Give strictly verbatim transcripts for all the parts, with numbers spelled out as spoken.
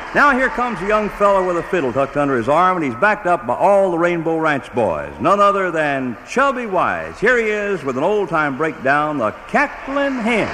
Now here comes a young fellow with a fiddle tucked under his arm, and he's backed up by all the Rainbow Ranch boys. None other than Chubby Wise. Here he is with an old-time breakdown, the Cackling Hen.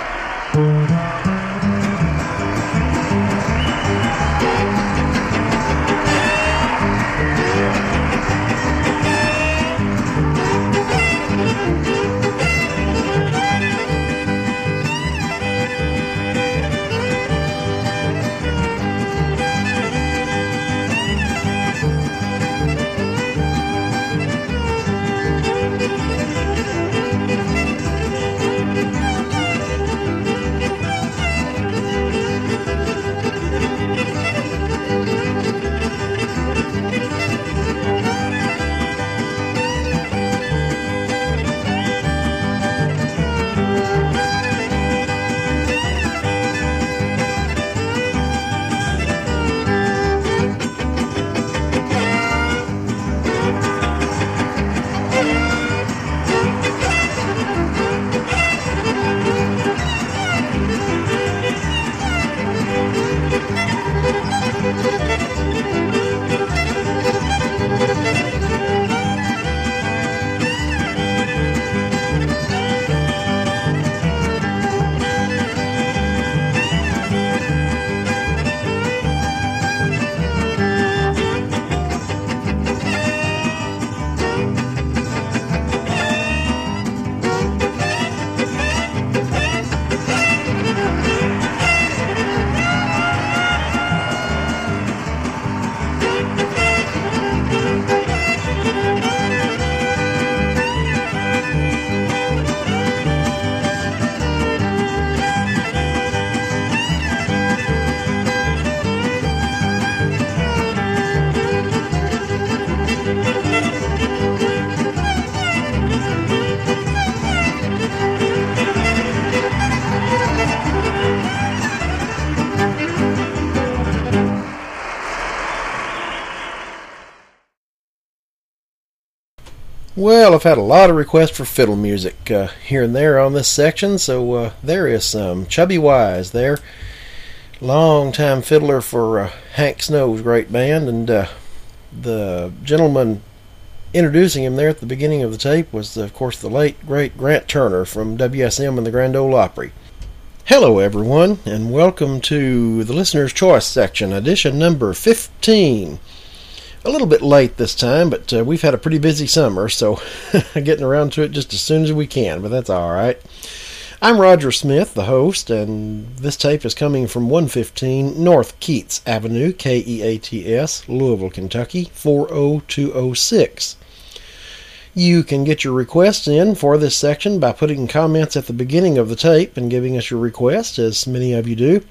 Well, I've had a lot of requests for fiddle music uh, here and there on this section, so uh, there is some Chubby Wise there. Long-time fiddler for uh, Hank Snow's great band, and uh, the gentleman introducing him there at the beginning of the tape was, of course, the late, great Grant Turner from W S M and the Grand Ole Opry. Hello, everyone, and welcome to the Listener's Choice section, edition number fifteen. A little bit late this time, but uh, we've had a pretty busy summer, so getting around to it just as soon as we can, but that's all right. I'm Roger Smith, the host, and this tape is coming from one fifteen North Keats Avenue, K E A T S, Louisville, Kentucky, four oh two oh six. You can get your requests in for this section by putting comments at the beginning of the tape and giving us your request, as many of you do,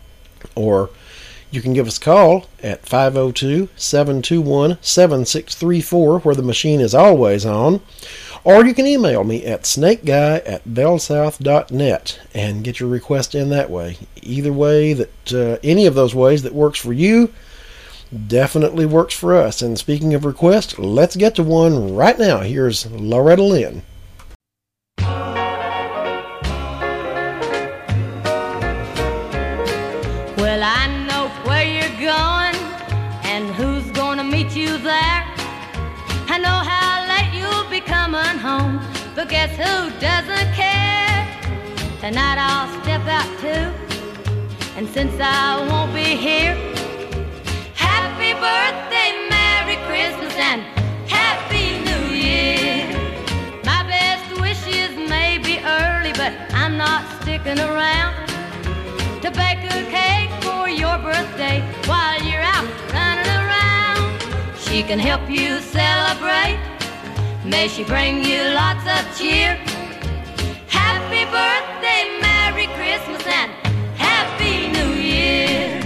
or you can give us a call at five oh two, seven two one, seven six three four, where the machine is always on, or you can email me at snakeguy at bellsouth dot net and get your request in that way. Either way, that uh, any of those ways that works for you definitely works for us. And speaking of requests, let's get to one right now. Here's Loretta Lynn. Well, I know where you're going and who's gonna meet you there. I know how late you'll be coming home, but guess who doesn't care? Tonight I'll step out too, and since I won't be here, happy birthday, Merry Christmas, and Happy New Year. My best wishes may be early, but I'm not sticking around to bake a cake for your birthday while you're out running around. She can help you celebrate. May she bring you lots of cheer. Happy birthday, Merry Christmas, and Happy New Year.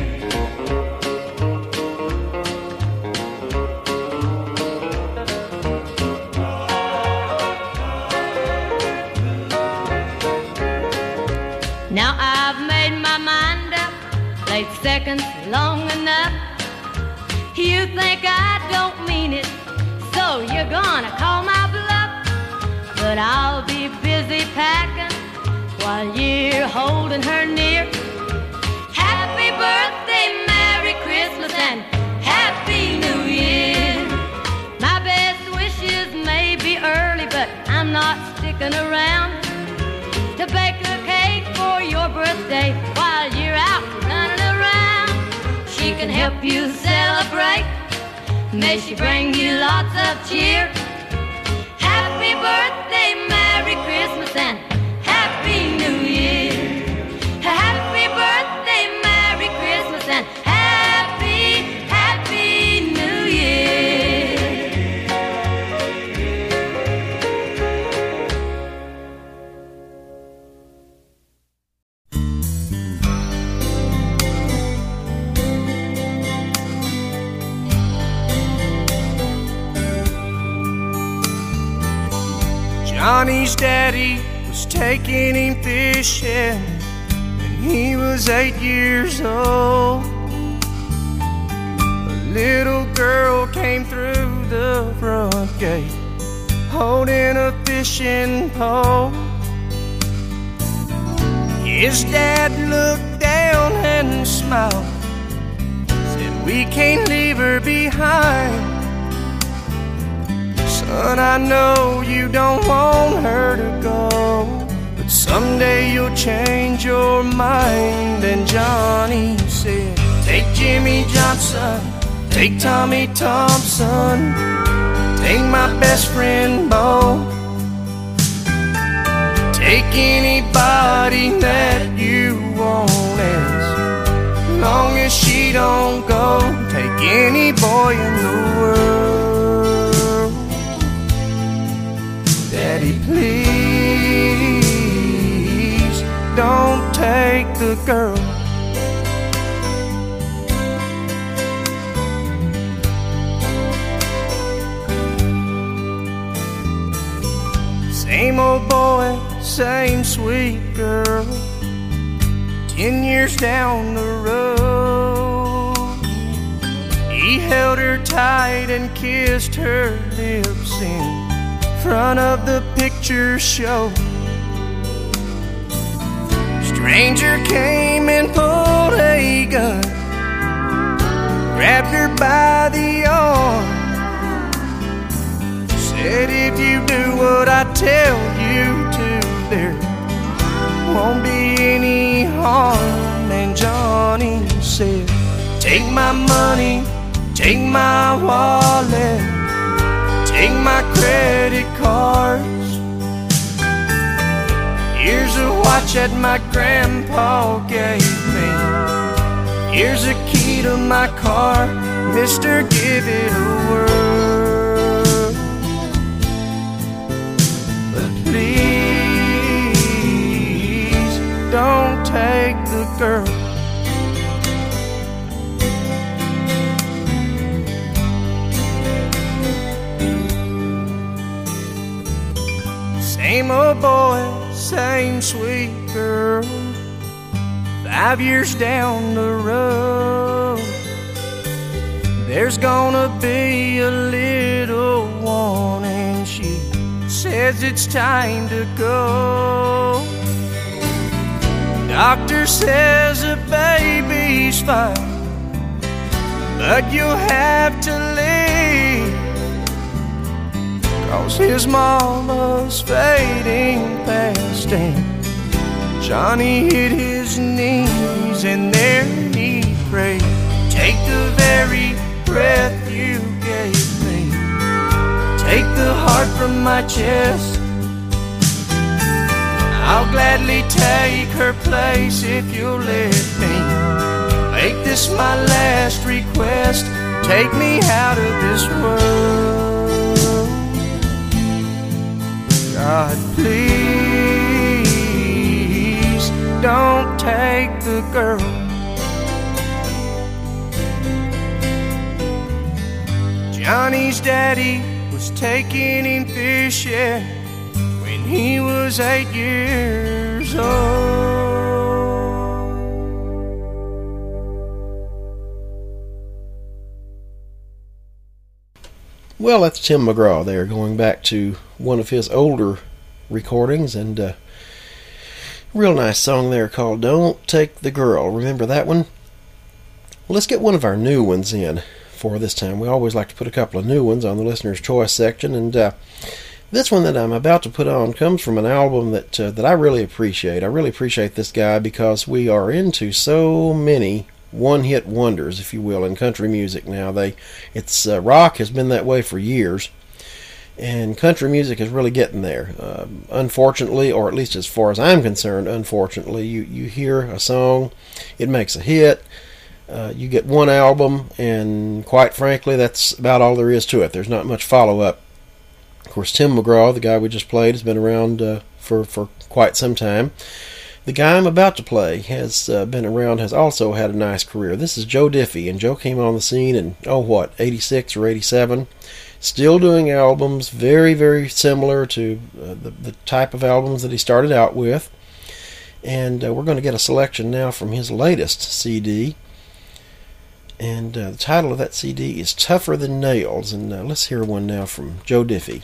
Now I've made my mind up, played seconds long enough. You think I don't mean it, so you're gonna call my bluff. But I'll be busy packing while you're holding her near. Happy birthday, Merry help you celebrate. May she bring you lots of cheer. Happy birthday, Merry Christmas, and Happy New Year. Happy birthday, Merry Christmas, and Happy, Happy New Year. Johnny's daddy was taking him fishing when he was eight years old. A little girl came through the front gate holding a fishing pole. His dad looked down and smiled, said, "We can't leave her behind. Son, I know you don't want her to go, but someday you'll change your mind." And Johnny said, "Take Jimmy Johnson, take Tommy Thompson, take my best friend Bo, take anybody that you want, as long as she don't go. Take any boy in the world. Daddy, please don't take the girl." Same old boy, same sweet girl. Ten years down the road, he held her tight and kissed her lips in front of the picture show. Stranger came and pulled a gun, grabbed her by the arm, said, "If you do what I tell you to, there won't be any harm." And Johnny said, "Take my money, take my wallet, take my credit cards. Here's a watch that my grandpa gave me. Here's a key to my car. Mister, give it a whirl. But please don't take the girl." Same old boy, same sweet girl. Five years down the road, there's gonna be a little one, and she says it's time to go. Doctor says the baby's fine, but you'll have to leave, 'cause his mama's fading fast. And Johnny hit his knees and there he prayed, "Take the very breath you gave me, take the heart from my chest. I'll gladly take her place if you'll let me. Make this my last request, take me out of this world. God, please don't take the girl." Johnny's daddy was taking him fishing when he was eight years old. Well, that's Tim McGraw there, going back to one of his older recordings, and uh, real nice song there called "Don't Take the Girl." Remember that one? Well, let's get one of our new ones in for this time. We always like to put a couple of new ones on the listener's choice section, and uh, this one that I'm about to put on comes from an album that uh, that I really appreciate. I really appreciate this guy because we are into so many one-hit wonders, if you will, in country music now. They, it's uh, rock has been that way for years, and country music is really getting there. Uh, unfortunately, or at least as far as I'm concerned, unfortunately, you, you hear a song, it makes a hit, uh, you get one album, and quite frankly, that's about all there is to it. There's not much follow-up. Of course, Tim McGraw, the guy we just played, has been around uh, for, for quite some time. The guy I'm about to play has uh, been around, has also had a nice career. This is Joe Diffie, and Joe came on the scene in, oh what, eighty-six or eighty-seven. Still doing albums very, very similar to uh, the, the type of albums that he started out with. And uh, we're going to get a selection now from his latest C D. And uh, the title of that C D is Tougher Than Nails. And uh, let's hear one now from Joe Diffie.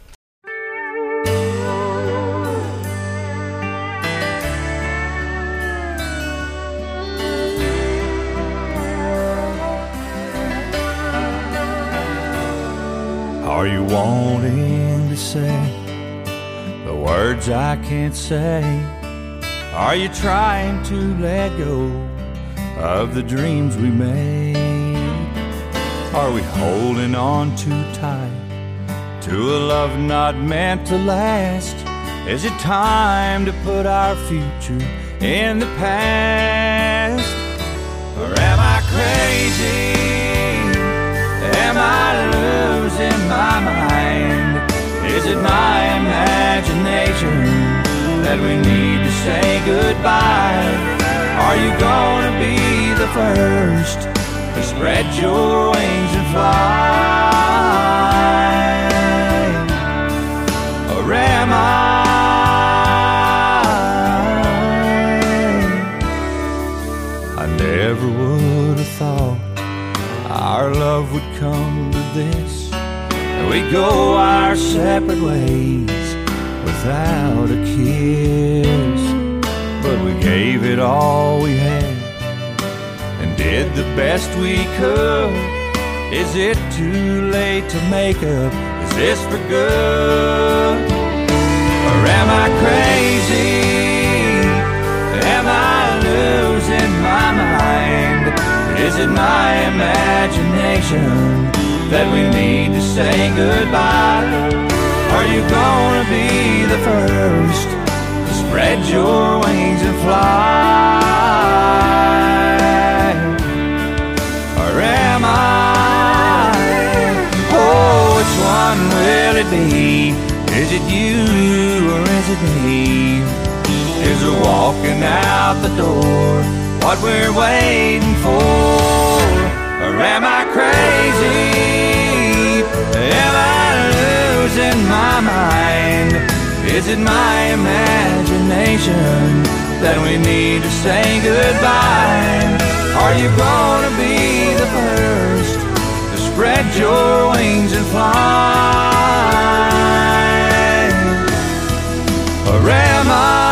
Are you wanting to say the words I can't say? Are you trying to let go of the dreams we made? Are we holding on too tight to a love not meant to last? Is it time to put our future in the past? Or am I crazy? Am I losing my mind? Is it my imagination that we need to say goodbye? Are you gonna be the first to spread your wings and fly? Or am I? I never would have thought our love would come to this, and we'd go our separate ways without a kiss. But we gave it all we had and did the best we could. Is it too late to make up? Is this for good? Or am I crazy? Am I losing my mind? Is it my imagination that we need to say goodbye? Are you gonna be the first to spread your wings and fly? Or am I? Oh, which one will it be? Is it you or is it me? Is it walking out the door what we're waiting for? Or am I crazy? Am I losing my mind? Is it my imagination that we need to say goodbye? Are you gonna be the first to spread your wings and fly? Or am I?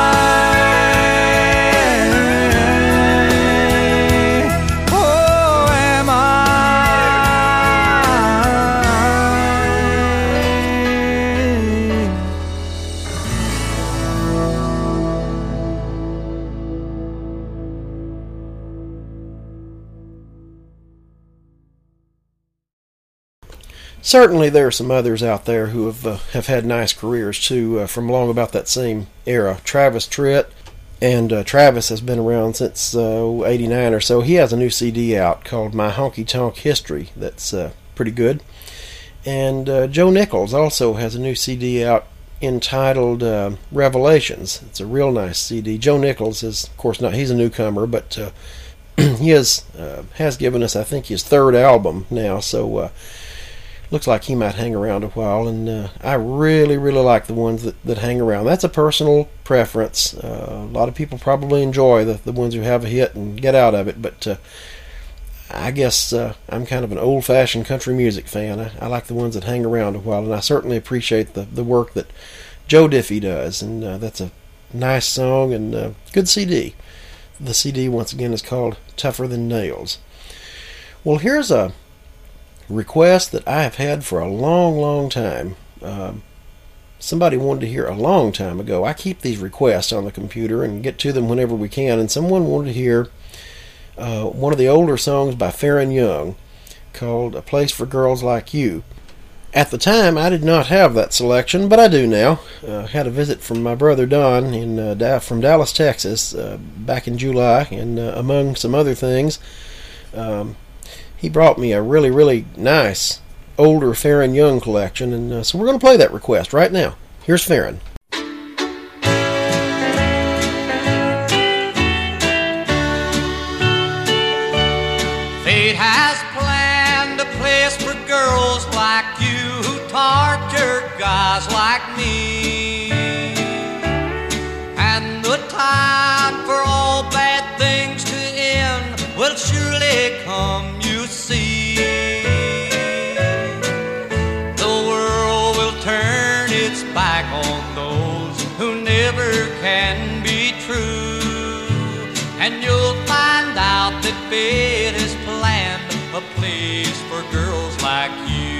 Certainly there are some others out there who have uh, have had nice careers too, uh, from along about that same era. Travis Tritt, and uh, Travis has been around since uh, eighty-nine or so. He has a new C D out called My Honky Tonk History that's uh, pretty good. And uh, Joe Nichols also has a new C D out entitled uh, Revelations. It's a real nice C D. Joe Nichols is, of course, not he's a newcomer, but uh, he has, uh, has given us, I think, his third album now, so uh, looks like he might hang around a while, and uh, I really, really like the ones that, that hang around. That's a personal preference. Uh, a lot of people probably enjoy the, the ones who have a hit and get out of it, but uh, I guess uh, I'm kind of an old-fashioned country music fan. I, I like the ones that hang around a while, and I certainly appreciate the, the work that Joe Diffie does, and uh, that's a nice song and uh, good C D. The C D, once again, is called Tougher Than Nails. Well, here's a request that I have had for a long, long time. Um, somebody wanted to hear a long time ago. I keep these requests on the computer and get to them whenever we can, and someone wanted to hear uh, one of the older songs by Farron Young called A Place for Girls Like You. At the time, I did not have that selection, but I do now. Uh, had a visit from my brother Don in uh, da- from Dallas, Texas, uh, back in July, and uh, among some other things, um, he brought me a really, really nice older Farron Young collection, and uh, so we're going to play that request right now. Here's Farron. Fate has planned a place for girls like you who torture guys like me, and the time for all bad things to end will surely come, you see. The world will turn its back on those who never can be true, and you'll find out that fate has planned a place for girls like you.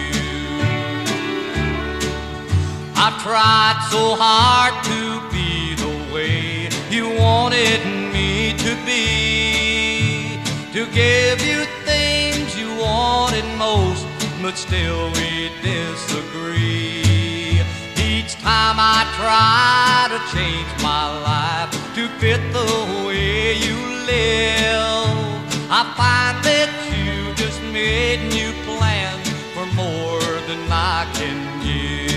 I've tried so hard to be the way you wanted me to be, to give you things you wanted most, but still we disagree. Each time I try to change my life to fit the way you live, I find that you just made new plans for more than I can give.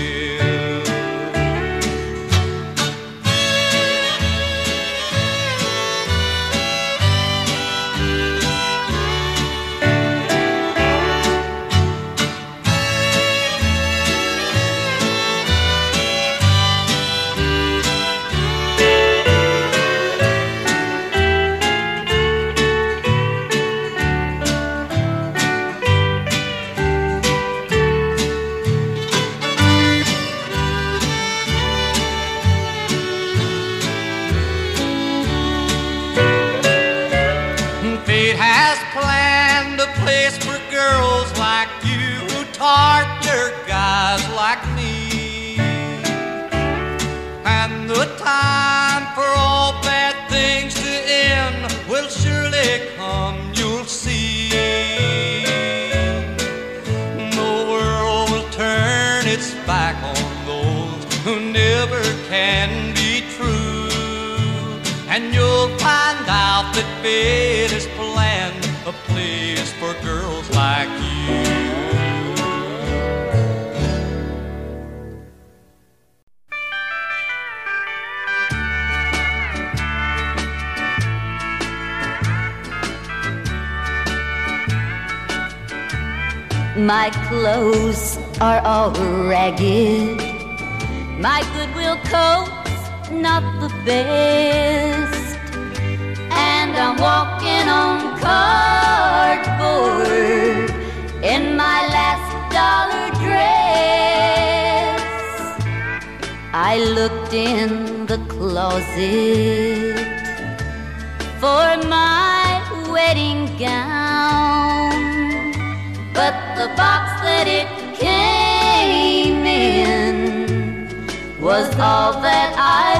Torture guys like me, and the time for all bad things to end will surely come, you'll see. The world will turn its back on those who never can be true, and you'll find out that fate has planned a place for girls like you. My clothes are all ragged, my Goodwill coat's not the best, and I'm walking on cardboard in my last dollar dress. I looked in the closet for my wedding gown, but the box that it came in was all that I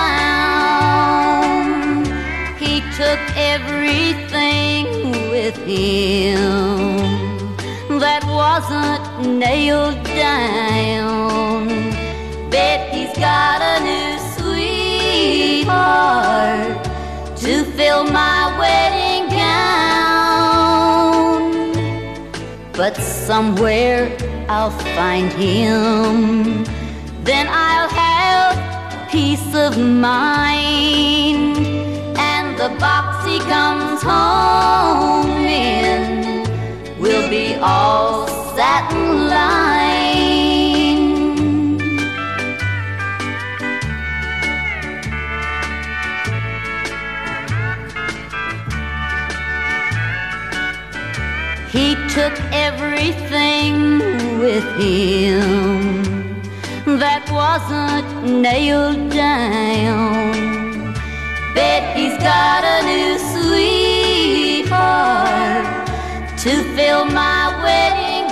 found. He took everything with him that wasn't nailed down. Bet he's got a new sweetheart to fill my wedding gown. But somewhere I'll find him, then I'll have peace of mind, and the box he comes home in will be all satin lined. He took everything with him that wasn't nailed down. Bet he's got a new sweetheart to fill my wedding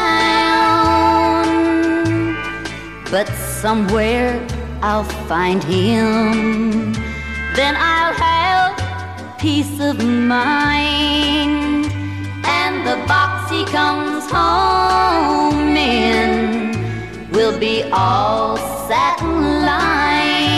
gown. But somewhere I'll find him, then I'll have peace of mind. And the box he comes home in will be all satin lined.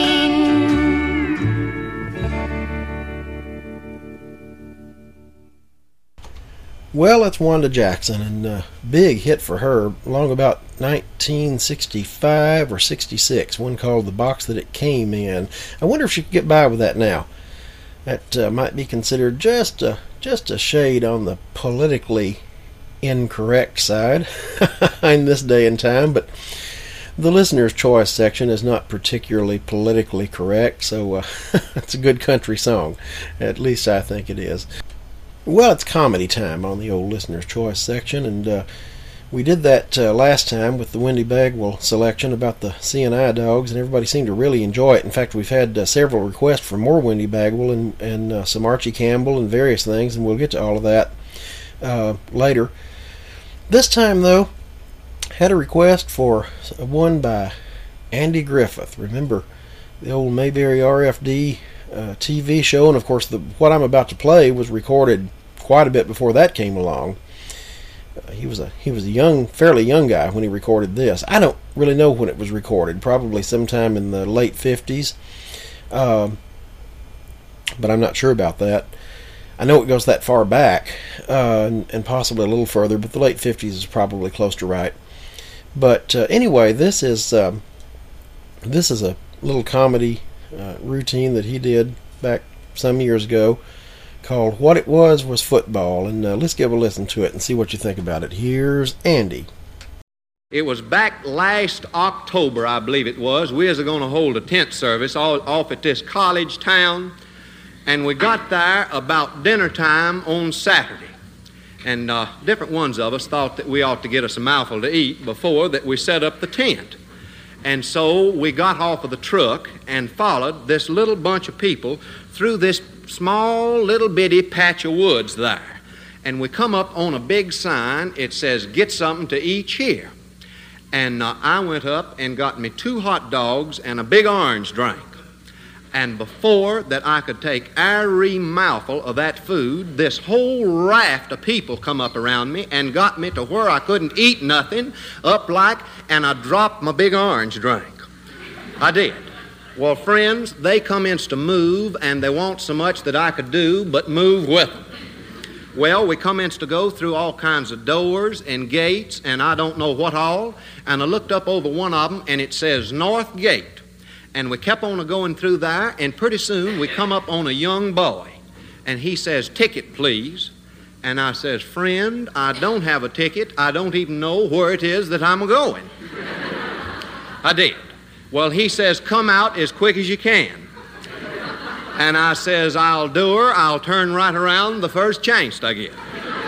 Well, it's Wanda Jackson, and a big hit for her, long about nineteen sixty-five or sixty-six, one called The Box That It Came In. I wonder if she could get by with that now. That uh, might be considered just a, just a shade on the politically incorrect side in this day and time, but the listener's choice section is not particularly politically correct, so uh, it's a good country song. At least I think it is. Well, it's comedy time on the old listener's choice section, and uh, we did that uh, last time with the Wendy Bagwell selection about the C and I dogs, and everybody seemed to really enjoy it. In fact, we've had uh, several requests for more Wendy Bagwell and, and uh, some Archie Campbell and various things, and we'll get to all of that uh, later. This time, though, had a request for one by Andy Griffith. Remember the old Mayberry R F D Uh, T V show, and of course the, what I'm about to play was recorded quite a bit before that came along. Uh, he was a he was a young, fairly young guy when he recorded this. I don't really know when it was recorded, probably sometime in the late fifties, um, but I'm not sure about that. I know it goes that far back, uh, and, and possibly a little further, but the late fifties is probably close to right. But uh, anyway, this is um, this is a little comedy Uh, routine that he did back some years ago called What It Was Was Football, and uh, let's give a listen to it and see what you think about it. Here's Andy. It was back last October, I believe it was. We was going to hold a tent service all, off at this college town, and we got there about dinner time on Saturday. And uh, different ones of us thought that we ought to get us a mouthful to eat before that we set up the tent. And so we got off of the truck and followed this little bunch of people through this small little bitty patch of woods there. And we come up on a big sign. It says, "Get something to eat here." And uh, I went up and got me two hot dogs and a big orange drink. And before that I could take every mouthful of that food, this whole raft of people come up around me and got me to where I couldn't eat nothing, up like, and I dropped my big orange drink. I did. Well, friends, they commenced to move, and they want so much that I could do but move with them. Well, we commenced to go through all kinds of doors and gates, and I don't know what all, and I looked up over one of them, and it says North Gate. And we kept on going through there, and pretty soon we come up on a young boy. And he says, "Ticket, please." And I says, "Friend, I don't have a ticket. I don't even know where it is that I'm going." I did. Well, he says, "Come out as quick as you can." And I says, "I'll do her. I'll turn right around the first chance I get."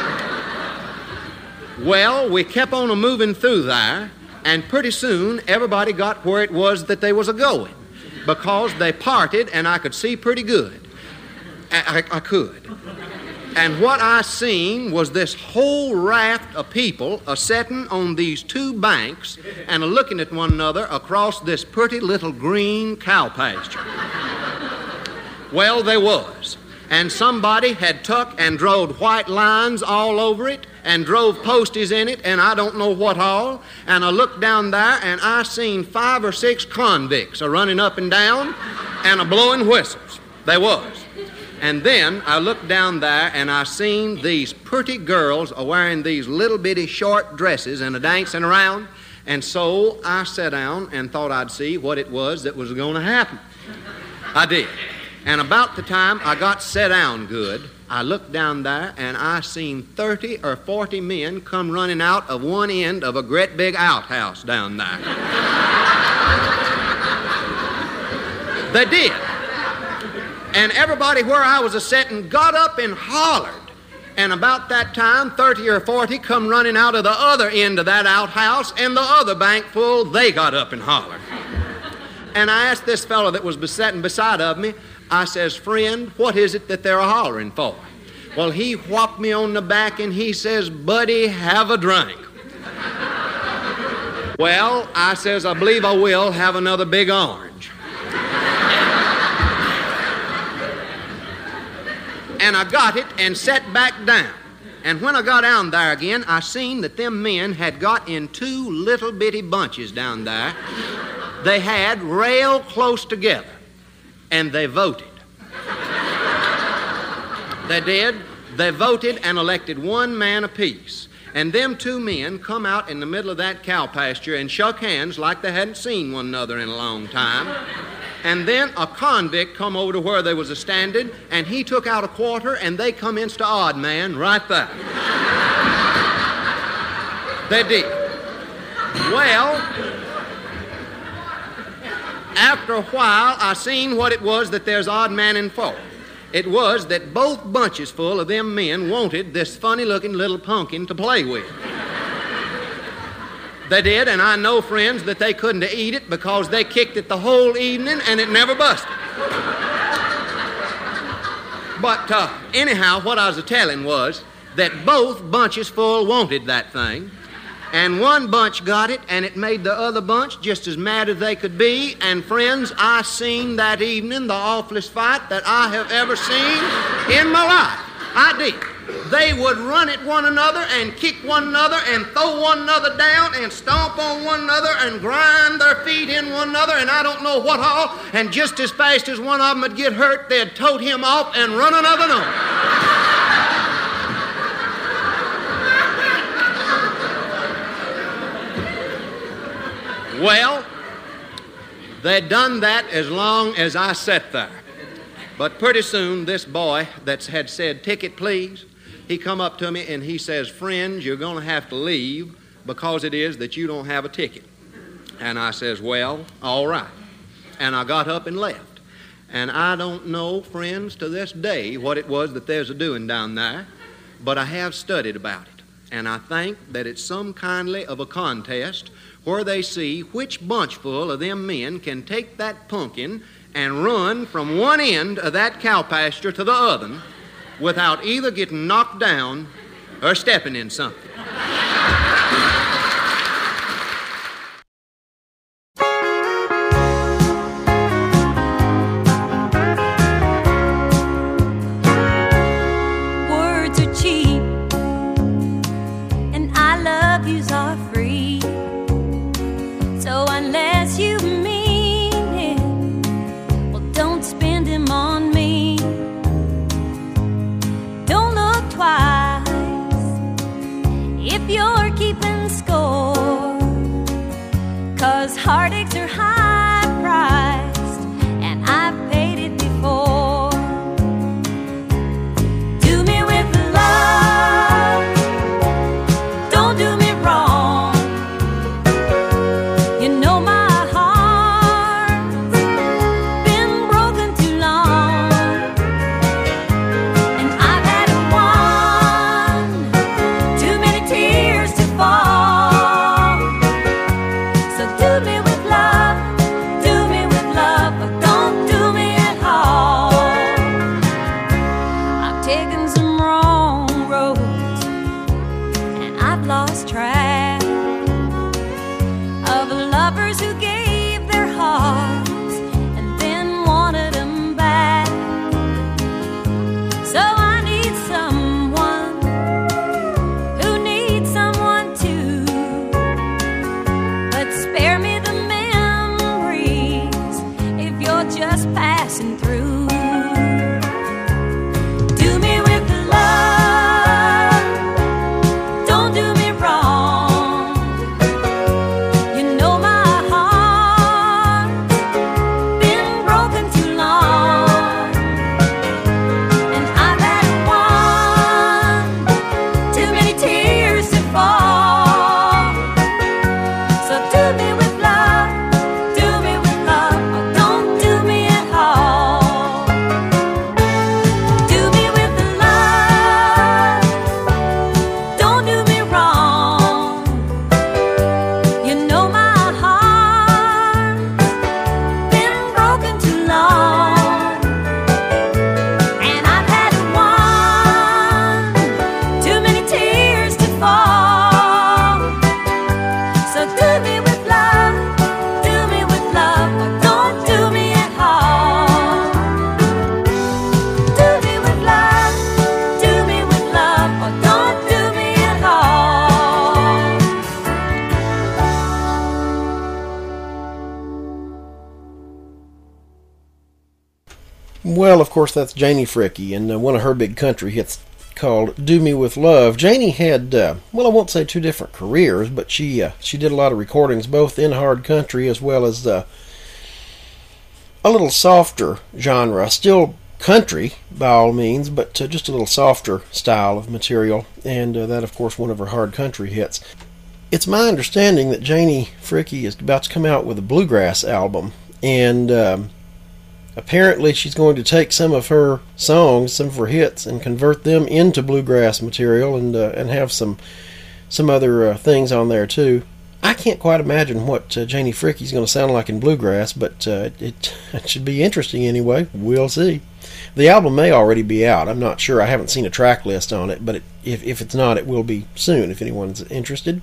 Well, we kept on a moving through there. And pretty soon, everybody got where it was that they was a-going, because they parted, and I could see pretty good. I, I, I could. And what I seen was this whole raft of people a-setting on these two banks and a-looking at one another across this pretty little green cow pasture. Well, they was. And somebody had took and drove white lines all over it, and drove posties in it, and I don't know what all. And I looked down there, and I seen five or six convicts a-running up and down and a-blowing whistles. They was. And then I looked down there, and I seen these pretty girls a-wearing these little bitty short dresses and a-dancing around. And so I sat down and thought I'd see what it was that was going to happen. I did. And about the time I got set down good, I looked down there, and I seen thirty or forty men come running out of one end of a great big outhouse down there. They did. And everybody where I was a-setting got up and hollered. And about that time, thirty or forty come running out of the other end of that outhouse, and the other bank full, they got up and hollered. And I asked this fellow that was sitting beside of me, I says, "Friend, what is it that they're hollering for?" Well, he whopped me on the back and he says, "Buddy, have a drink." Well, I says, "I believe I will have another big orange." and I got it and sat back down. And when I got down there again, I seen that them men had got in two little bitty bunches down there. They had rail close together, and they voted. They did. They voted and elected one man apiece. And them two men come out in the middle of that cow pasture and shook hands like they hadn't seen one another in a long time. And then a convict come over to where they was a-standing, and he took out a quarter, and they come insta odd man right there. They did. Well, after a while, I seen what it was that there's odd man in for. It was that both bunches full of them men wanted this funny-looking little pumpkin to play with. They did, and I know, friends, that they couldn't eat it because they kicked it the whole evening and it never busted. But uh, anyhow, what I was a-telling was that both bunches full wanted that thing, and one bunch got it, and it made the other bunch just as mad as they could be. And friends, I seen that evening the awfulest fight that I have ever seen in my life. I did. They would run at one another and kick one another and throw one another down and stomp on one another and grind their feet in one another and I don't know what all. And just as fast as one of them would get hurt, they'd tote him off and run another on. Well, they'd done that as long as I sat there. But pretty soon, this boy that had said, "Ticket, please," he come up to me and he says, "Friends, you're going to have to leave because it is that you don't have a ticket." And I says, "Well, all right." And I got up and left. And I don't know, friends, to this day what it was that there's a doing down there, but I have studied about it. And I think that it's some kindly of a contest where they see which bunchful of them men can take that pumpkin and run from one end of that cow pasture to the other without either getting knocked down or stepping in something. Words are cheap and I love yous are free. So unless you mean it, well, don't spend him on me. Don't look twice if you're keeping score, 'cause heartaches are high priced and I've paid it before. Do me with love, don't do me wrong. You know my heart's been broken too long, and I've had one too many tears to fall. So do me with love, do me with love, but don't do me at all. I've taken some wrong roads and I've lost track of lovers who gave their hearts and then wanted them back. So I need someone who needs someone too, but spare me the memories if you're just passing through. Do me with love, don't do me wrong. You know my heart Well, of course, that's Janie Fricke, and uh, one of her big country hits called "Do Me With Love." Janie had, uh, well, I won't say two different careers, but she uh, she did a lot of recordings, both in hard country as well as uh, a little softer genre. Still country, by all means, but uh, just a little softer style of material, and uh, that, of course, one of her hard country hits. It's my understanding that Janie Fricke is about to come out with a bluegrass album, and um, apparently she's going to take some of her songs, some of her hits, and convert them into bluegrass material, and uh, and have some some other uh, things on there too. I can't quite imagine what uh, Janie Fricke is going to sound like in bluegrass, but uh, it, it should be interesting anyway. We'll see. The album may already be out. I'm not sure. I haven't seen a track list on it, but it, if, if it's not, it will be soon if anyone's interested.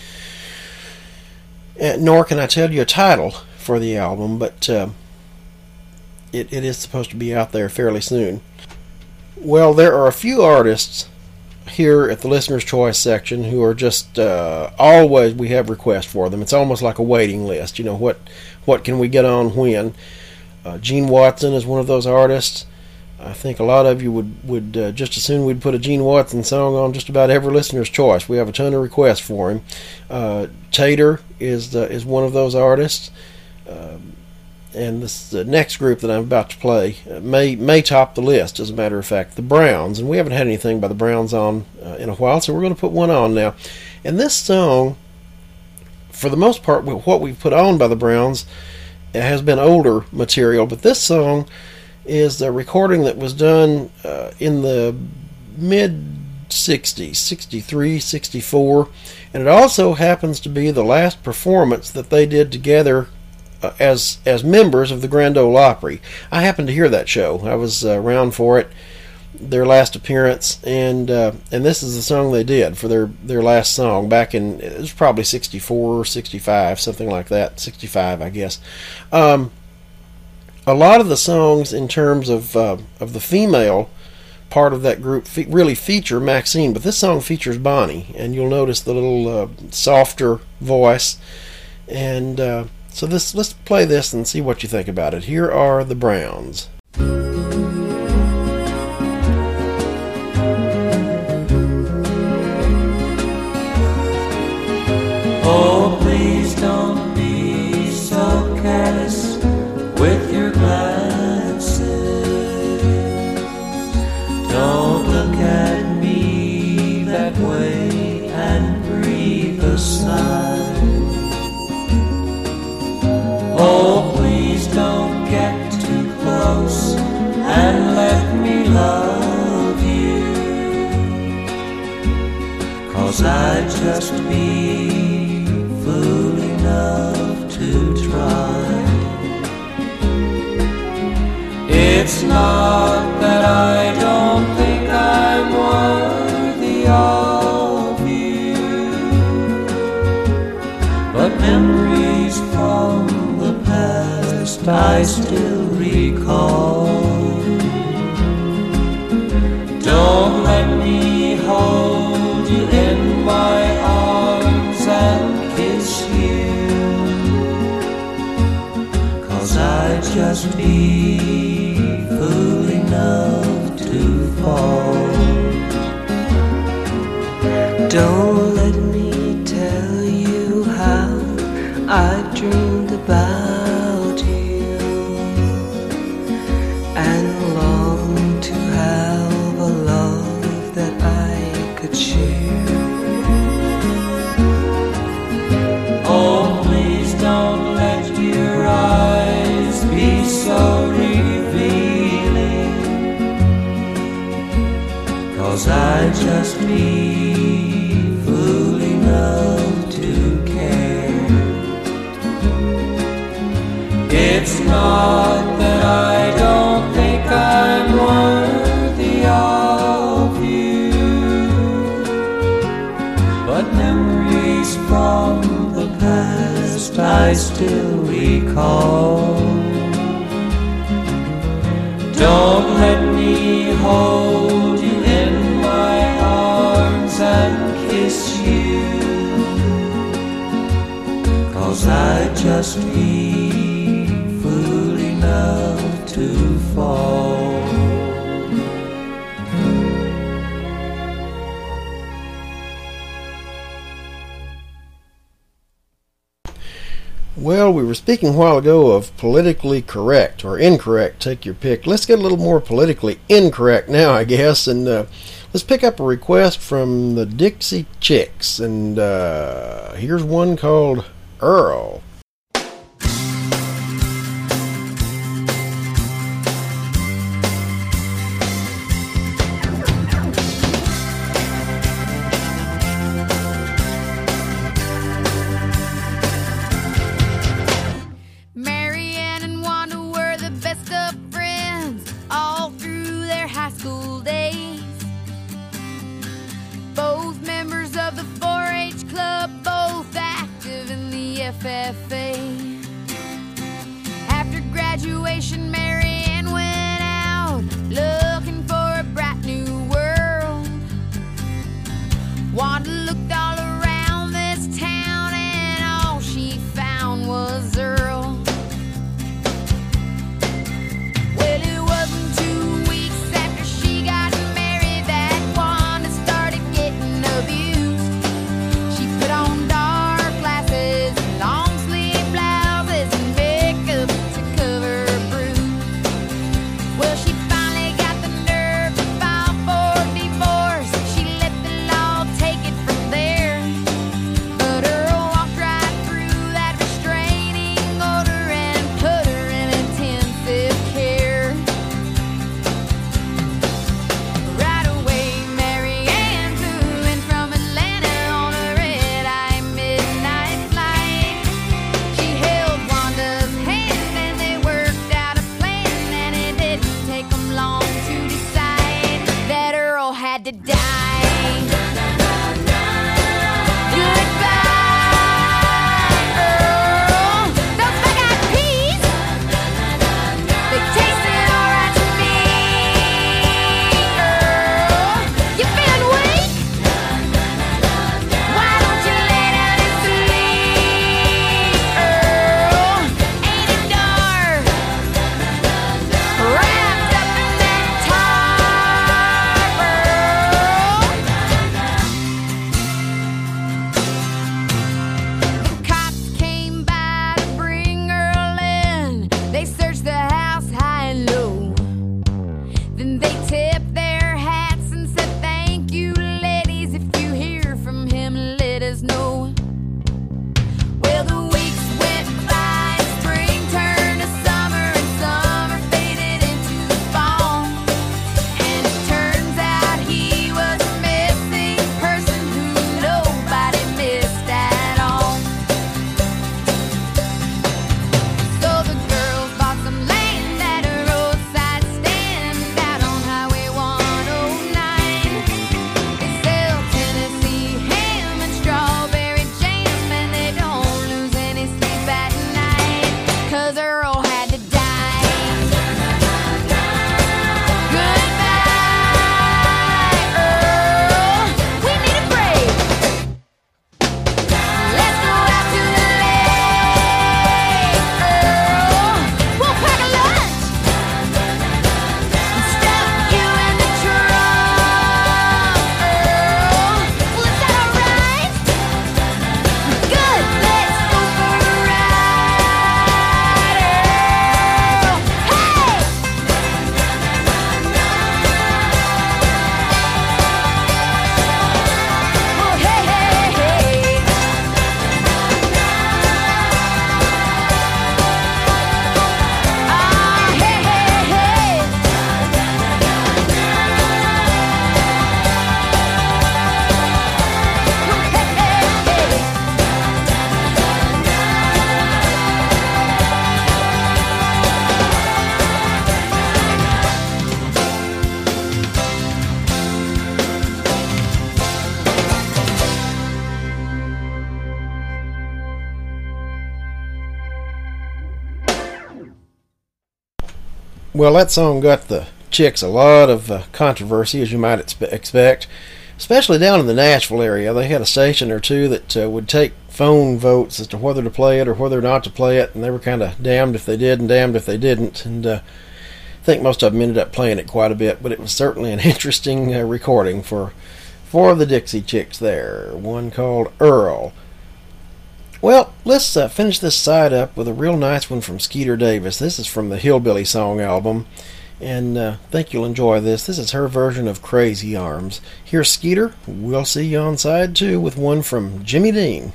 Uh, nor can I tell you a title for the album, but uh, it, it is supposed to be out there fairly soon. Well, there are a few artists here at the Listener's Choice section who are just uh, always, we have requests for them. It's almost like a waiting list. You know, what what can we get on when? Uh, Gene Watson is one of those artists. I think a lot of you would, would uh, just as soon we'd put a Gene Watson song on just about every Listener's Choice. We have a ton of requests for him. Uh, Tater is uh, is one of those artists. Uh, and this the next group that I'm about to play uh, may may top the list, as a matter of fact. The Browns. And we haven't had anything by the Browns on uh, in a while, so we're going to put one on now. And this song, for the most part, what we've put on by the Browns, it has been older material, but this song is the recording that was done uh, in the mid-sixties, sixty-three, sixty-four, and it also happens to be the last performance that they did together uh, as as members of the Grand Ole Opry. I happened to hear that show. I was uh, around for it, their last appearance, and uh, and this is the song they did for their, their last song back in, it was probably sixty-four or sixty-five, something like that, sixty-five, I guess. Um, a lot of the songs in terms of uh, of the female part of that group fe- really feature Maxine, but this song features Bonnie, and you'll notice the little uh, softer voice. And uh, so this let's play this and see what you think about it. Here are the Browns. Oh, please don't be so careless with your glances. Don't look at me that way and breathe a sigh. Oh, please don't get too close and let me love you, 'cause I'd just be fool enough to try. It's not that I don't think I'm worthy of you, but memories from the past I still recall. Don't let me hold you in my arms and kiss you, 'cause I'd just be fool enough to fall. Don't let me tell you how I've dreamed about you and longed to have a love that I could share. Oh, please don't let your eyes be so revealing, 'cause I'd just be fool enough to care. It's not that I don't think I'm worthy of you, but memories from the past I still recall. Don't let me hold you in my arms and kiss you, 'cause I'd just be fool enough to fall. Well, we were speaking a while ago of politically correct or incorrect, take your pick. Let's get a little more politically incorrect now, I guess, and uh, let's pick up a request from the Dixie Chicks, and uh, here's one called Earl. F A. After graduation, Marianne went out looking for a bright new world. Wanda looked all around this town and all she found was Earl. Well, it wasn't two weeks after she got married that Wanda started getting abused. She put on dark glasses, long sleeve blouses, and makeup to cover her bruise. Well, she finally got the nerve to file for divorce. She let the law take it from there. But Earl walked right through that restraining order and put her in intensive care. Right away, Marianne flew in from Atlanta on a red-eye midnight flight. She held Wanda's hand and they worked out a plan, and it didn't take them long to decide that Earl had to die. Goodbye, Earl. Those bug-eyed peas, they tasted alright to me. Earl, you feeling weak? Why don't you lay down and sleep? Earl, ain't it dark? Wrapped up in that tarp, Earl. The cops came by to bring Earl in. They searched the house high and low. Then they tipped their hats and said, "Thank you, ladies. If you hear from him, let us know." Well, the weeks went by, and spring turned to summer, and summer faded into the fall. And it turns out he was a missing person who nobody missed at all. So the girls bought some land at a roadside stand out on Highway one oh nine. They sell Tennessee ham and strawberry jam, and they don't lose any sleep at night, 'cause Earl had to die. Goodbye, Earl. We need a break. Let's go out to the lake, Earl. We'll pack a lunch and stuff you in the trunk, Earl. Well, is that all right? Good. Let's go for a ride, Earl. Hey! Oh, hey, hey, hey. Ah, hey, hey, hey. Hey, hey, hey. Well, that song got the Chicks a lot of uh, controversy, as you might expe- expect, especially down in the Nashville area. They had a station or two that uh, would take phone votes as to whether to play it or whether not to play it, and they were kind of damned if they did and damned if they didn't. And uh, I think most of them ended up playing it quite a bit, but it was certainly an interesting uh, recording for for the Dixie Chicks there. One called Earl. Well, let's uh, finish this side up with a real nice one from Skeeter Davis. This is from the Hillbilly Song album, and uh, think you'll enjoy this. This is her version of Crazy Arms. Here's Skeeter. We'll see you on side two with one from Jimmy Dean.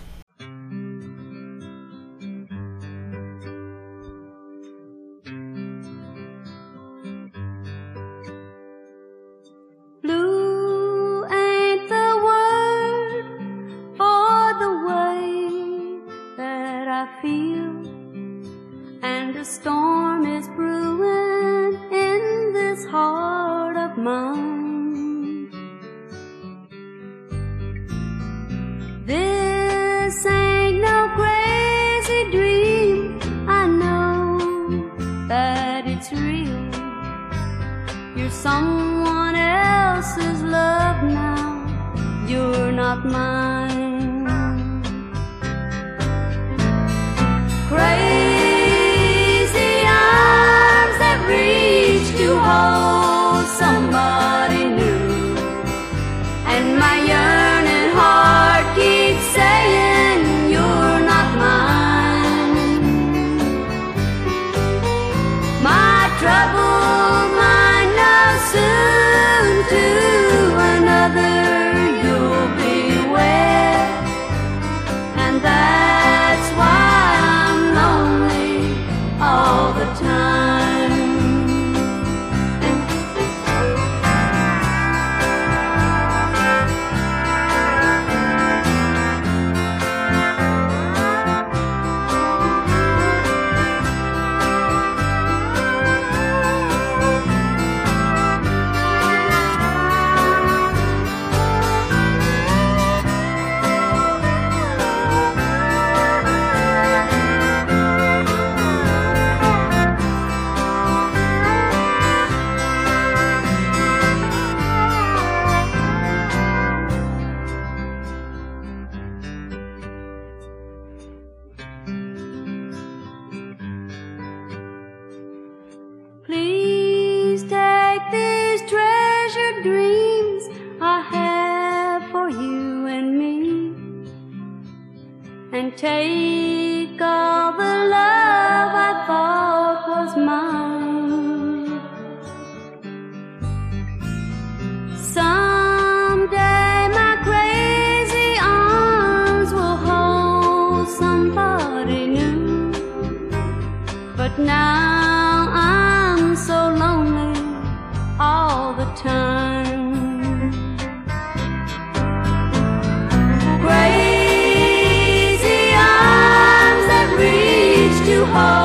Blue ain't the word for the way that I feel, and a storm is brewing in this heart of mine. This ain't no crazy dream, I know that it's real. You're someone else's love now, you're not mine. Crazy arms that reach to hold somebody new, and my yearning heart keeps saying you're not mine. My troubled mind knows soon to another you'll beware, and that's why I'm lonely all the time. Please take these treasured dreams I have for you and me, and take all the love I thought was mine. Someday my crazy arms will hold somebody new, but now I'm so lonely all the time. Crazy arms that reach to hold